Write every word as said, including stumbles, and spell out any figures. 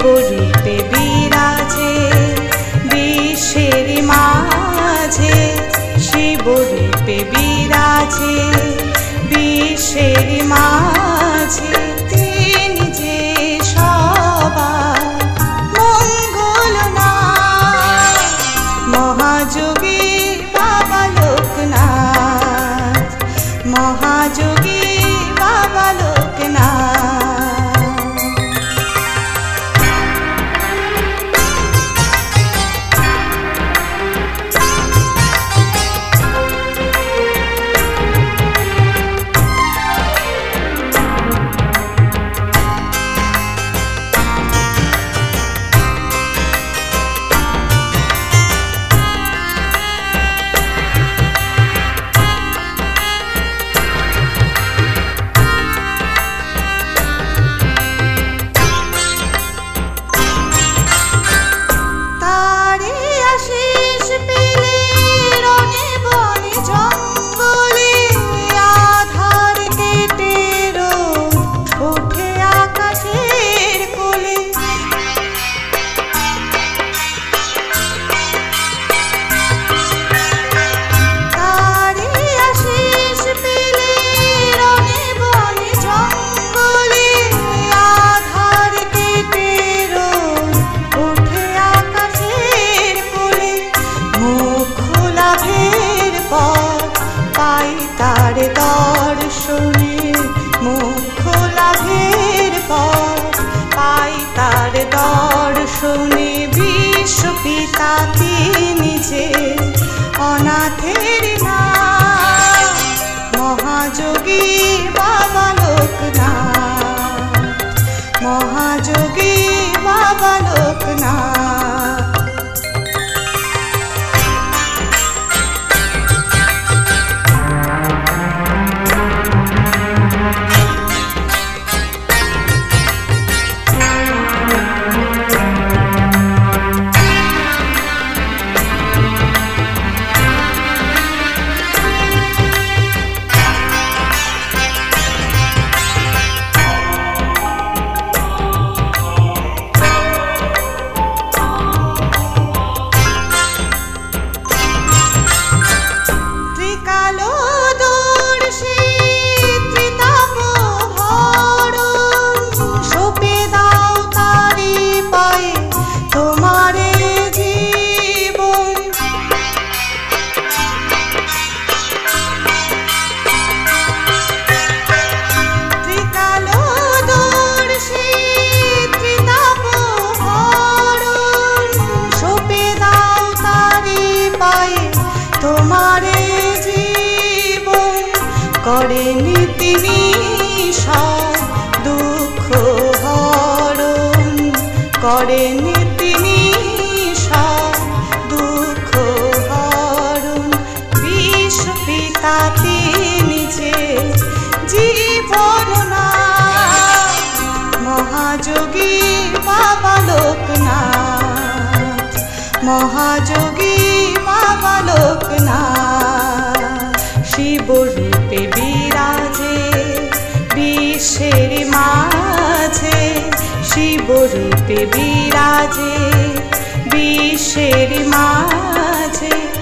শিবরূপে বিরাজে বিশ্বের মাঝে, শিবরূপে বিরাজে বিশ্বের মাঝে। তিনি যে সবার মঙ্গলনাথ, মহাযোগী বাবা লোকনাথ, মহাযোগী বাবা লোকনাথ। তার দর্শনে মোক্ষ লাভের পর পাই, তার দর্শনে বিশ্বপিতা তিনি যে অনাথের নাথ, মহাযোগী বাবা লোকনাথ, মহাযোগী বাবা লোকনাথ। তোমারে জীবন করেনি তিনি সব দুঃখ হরণ, করেনি তিনি সব দুঃখ হরণ। বিশ্বপিতা তিনি যে জীবন নাথ, মহাযোগী বাবা লোকনাথ, মহাযোগী বাবা লোকনাথ। শিবরূপে বিরাজে বিশ্বের মাঝে, শিবরূপে বিরাজে বিশ্বের মাঝে।